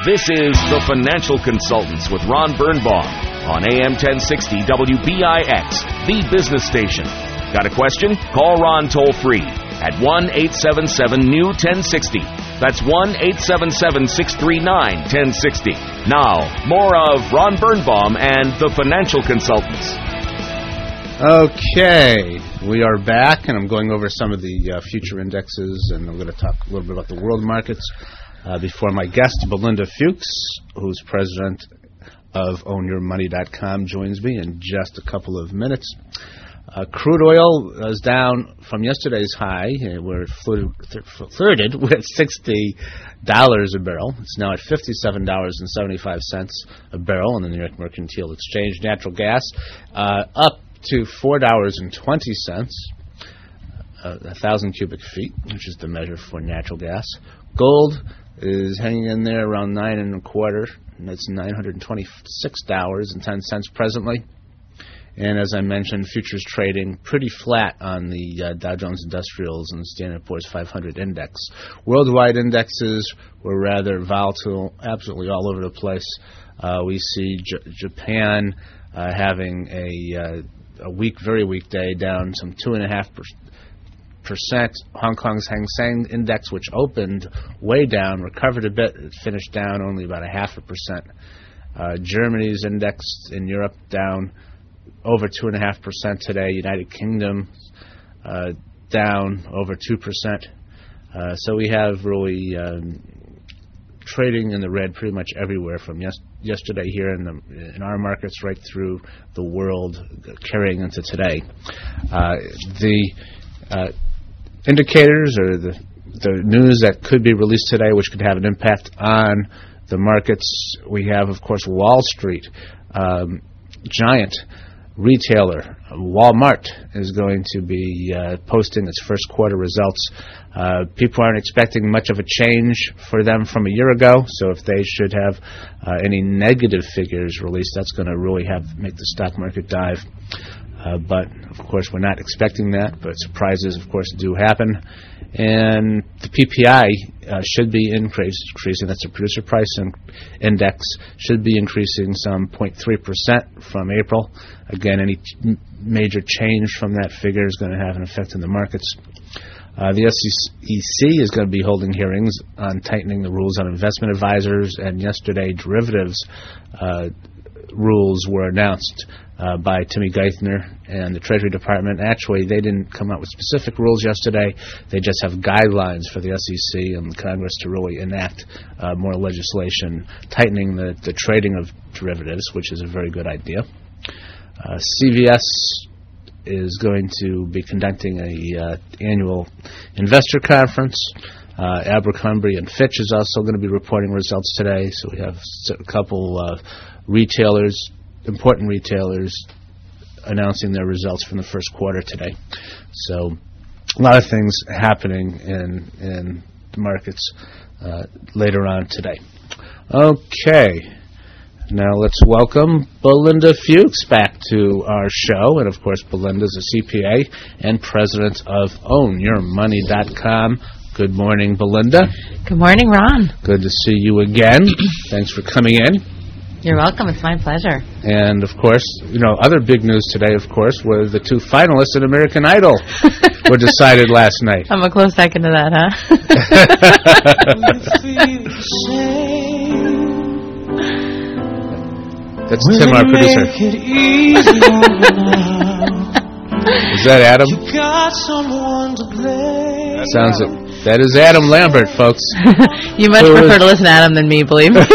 This is The Financial Consultants with Ron Birnbaum on AM 1060 WBIX, the business station. Got a question? Call Ron toll-free at 1-877-NEW-1060. That's 1-877-639-1060. Now, more of Ron Birnbaum and The Financial Consultants. Okay, we are back, and I'm going over some of the future indexes, and I'm going to talk a little bit about the world markets before my guest, Belinda Fuchs, who's president of OwnYourMoney.com, joins me in just a couple of minutes. Crude oil is down from yesterday's high. We're flirted with $60 a barrel. It's now at $57.75 a barrel on the New York Mercantile Exchange. Natural gas up to $4.20, 1,000 cubic feet, which is the measure for natural gas. Gold is hanging in there around 9 1/4, and that's $926.10 presently. And as I mentioned, futures trading pretty flat on the Dow Jones Industrials and the Standard & Poor's 500 index. Worldwide indexes were rather volatile, absolutely all over the place. We see Japan having a very weak day, down some 2.5%. Hong Kong's Hang Seng Index, which opened way down, recovered a bit. It finished down only about 0.5%. Germany's index in Europe down over 2.5% today. United Kingdom down over 2%. So we have really trading in the red pretty much everywhere from yesterday here in our markets right through the world, carrying into today. The indicators or the news that could be released today, which could have an impact on the markets. We have, of course, Wall Street. Giant retailer Walmart is going to be posting its first quarter results. People aren't expecting much of a change for them from a year ago, so if they should have any negative figures released, that's going to really make the stock market dive. But, of course, we're not expecting that, but surprises, of course, do happen. And the PPI should be increasing. That's a producer price index, should be increasing some 0.3% from April. Again, any major change from that figure is going to have an effect on the markets. The SEC is going to be holding hearings on tightening the rules on investment advisors, and yesterday derivatives rules were announced by Timmy Geithner and the Treasury Department. Actually, they didn't come out with specific rules yesterday. They just have guidelines for the SEC and Congress to really enact more legislation tightening the trading of derivatives, which is a very good idea. CVS is going to be conducting a annual investor conference. Abercrombie and Fitch is also going to be reporting results today. So we have a couple of important retailers announcing their results from the first quarter today. So a lot of things happening in the markets later on today. Okay. Now let's welcome Belinda Fuchs back to our show. And, of course, Belinda's a CPA and president of OwnYourMoney.com. Good morning, Belinda. Good morning, Ron. Good to see you again. Thanks for coming in. You're welcome. It's my pleasure. And, of course, other big news today, of course, were the two finalists in American Idol were decided last night. I'm a close second to that, huh? That's Tim, our producer. Is that Adam? That is Adam Lambert, folks. You much prefer to listen to Adam than me, believe me.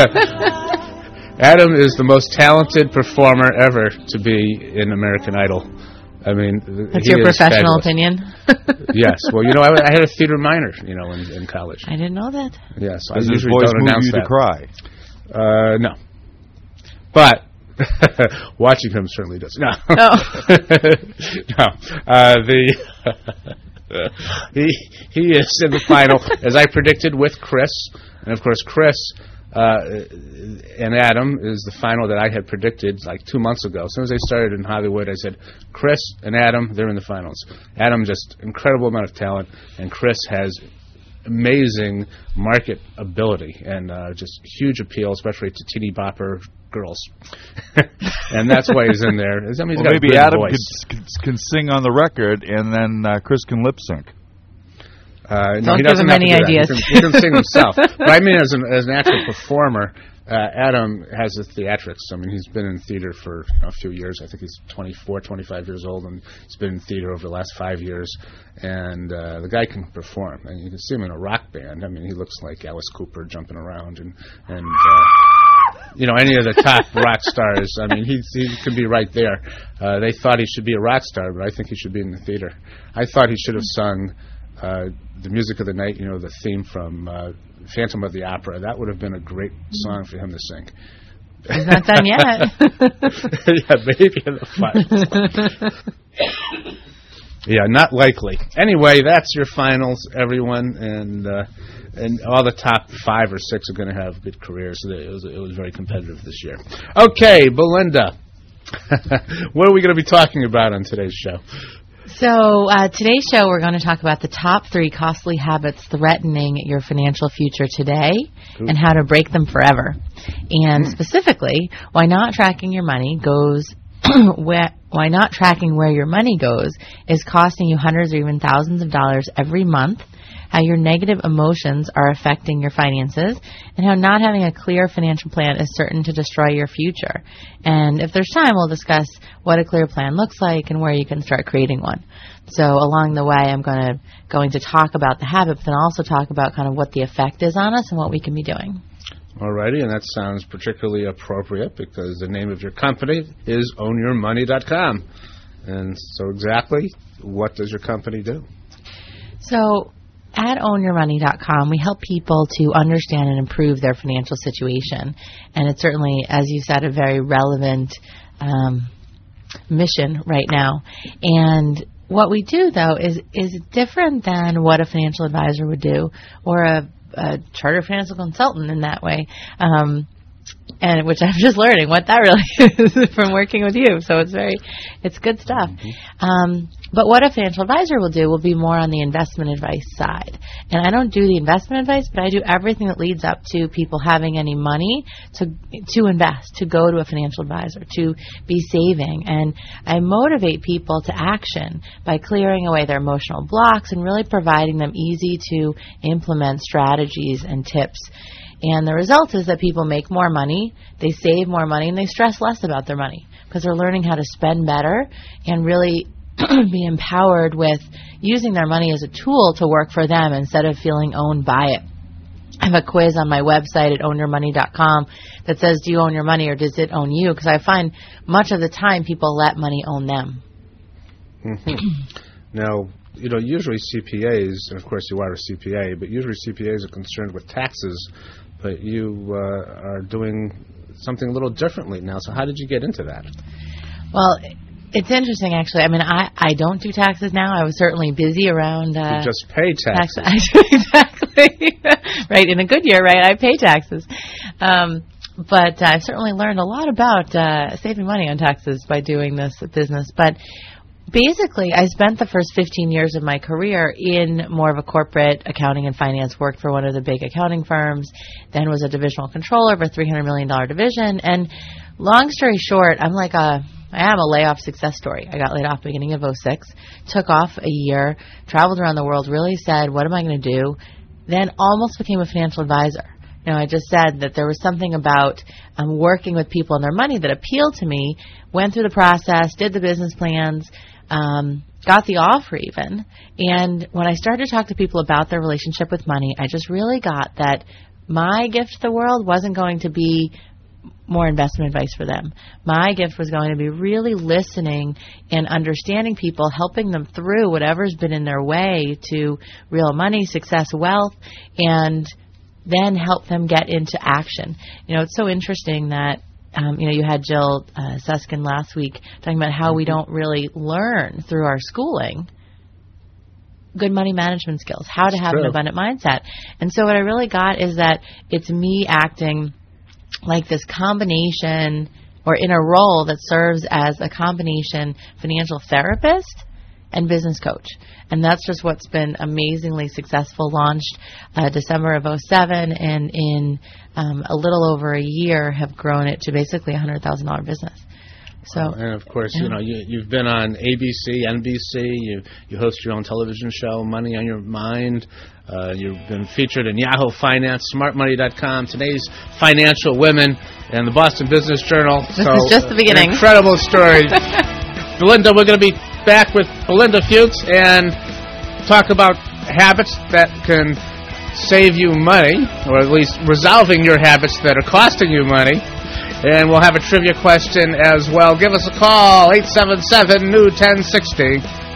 Adam is the most talented performer ever to be in American Idol. I mean, that's your professional opinion? Yes. Well, I had a theater minor, in college. I didn't know that. Yes. Does his voice move you to cry? No. But watching him certainly does. No. No. No. He is in the final, as I predicted, with Chris. And, of course, Chris and Adam is the final that I had predicted like 2 months ago. As soon as they started in Hollywood, I said, Chris and Adam, they're in the finals. Adam, just incredible amount of talent, and Chris has amazing market ability and just huge appeal, especially to teeny bopper girls. And that's why he's in there. I mean, he's got maybe a good Adam voice. can sing on the record, and then Chris can lip sync. No, he doesn't have any ideas. He can sing himself. But I mean, as an actual performer, Adam has the theatrics. I mean, he's been in theater for a few years. I think he's 24, 25 years old, and he's been in theater over the last 5 years. And the guy can perform. And you can see him in a rock band. I mean, he looks like Alice Cooper jumping around and any of the top rock stars. I mean, he could be right there. They thought he should be a rock star, but I think he should be in the theater. I thought he should have sung the music of the night, the theme from Phantom of the Opera. That would have been a great song for him to sing. He's not done yet. Yeah, maybe in the final. Yeah, not likely. Anyway, that's your finals, everyone, and all the top 5 or 6 are going to have good careers. So it was very competitive this year. Okay, Belinda, what are we going to be talking about on today's show? So today's show, we're going to talk about the top 3 costly habits threatening your financial future today and how to break them forever. And specifically, why not tracking your money goes why not tracking where your money goes is costing you hundreds or even thousands of dollars every month, how your negative emotions are affecting your finances, and how not having a clear financial plan is certain to destroy your future. And if there's time, we'll discuss what a clear plan looks like and where you can start creating one. So along the way, I'm going to talk about the habits and also talk about kind of what the effect is on us and what we can be doing. Alrighty, and that sounds particularly appropriate because the name of your company is ownyourmoney.com. And so exactly, what does your company do? So at ownyourmoney.com, we help people to understand and improve their financial situation. And it's certainly, as you said, a very relevant mission right now. And what we do, though, is different than what a financial advisor would do or a chartered financial consultant in that way, and which I'm just learning what that really is from working with you. So it's good stuff. But what a financial advisor will do will be more on the investment advice side. And I don't do the investment advice, but I do everything that leads up to people having any money to invest, to go to a financial advisor, to be saving. And I motivate people to action by clearing away their emotional blocks and really providing them easy to implement strategies and tips. And the result is that people make more money, they save more money, and they stress less about their money because they're learning how to spend better and really be empowered with using their money as a tool to work for them instead of feeling owned by it. I have a quiz on my website at ownyourmoney.com that says, do you own your money or does it own you? Because I find much of the time people let money own them. Now, usually CPAs, and of course you are a CPA, but usually CPAs are concerned with taxes, but you are doing something a little differently now. So how did you get into that? Well, it's interesting, actually. I mean, I don't do taxes now. I was certainly busy around... you just pay taxes. Exactly. Right. In a good year, right, I pay taxes. But I've certainly learned a lot about saving money on taxes by doing this business. But basically, I spent the first 15 years of my career in more of a corporate accounting and finance, worked for one of the big accounting firms, then was a divisional controller of a $300 million division. And long story short, I am a layoff success story. I got laid off beginning of 2006, took off a year, traveled around the world, really said, what am I going to do? Then almost became a financial advisor. I just said that there was something about working with people and their money that appealed to me, went through the process, did the business plans, got the offer even. And when I started to talk to people about their relationship with money, I just really got that my gift to the world wasn't going to be more investment advice for them. My gift was going to be really listening and understanding people, helping them through whatever's been in their way to real money, success, wealth, and then help them get into action. It's so interesting that you had Jill Suskin last week talking about how we don't really learn through our schooling good money management skills, how to have an abundant mindset. And so what I really got is that it's me acting like this combination or in a role that serves as a combination financial therapist and business coach. And that's just what's been amazingly successful. Launched December of 2007, and in a little over a year have grown it to basically a $100,000 business. So, and of course, you've been on ABC, NBC. You host your own television show, Money on Your Mind. You've been featured in Yahoo Finance, SmartMoney.com, Today's Financial Women, and the Boston Business Journal. This is just the beginning. Incredible story. Belinda, we're going to be back with Belinda Fuchs and talk about habits that can save you money, or at least resolving your habits that are costing you money. And we'll have a trivia question as well. Give us a call, 877-NEW-1060.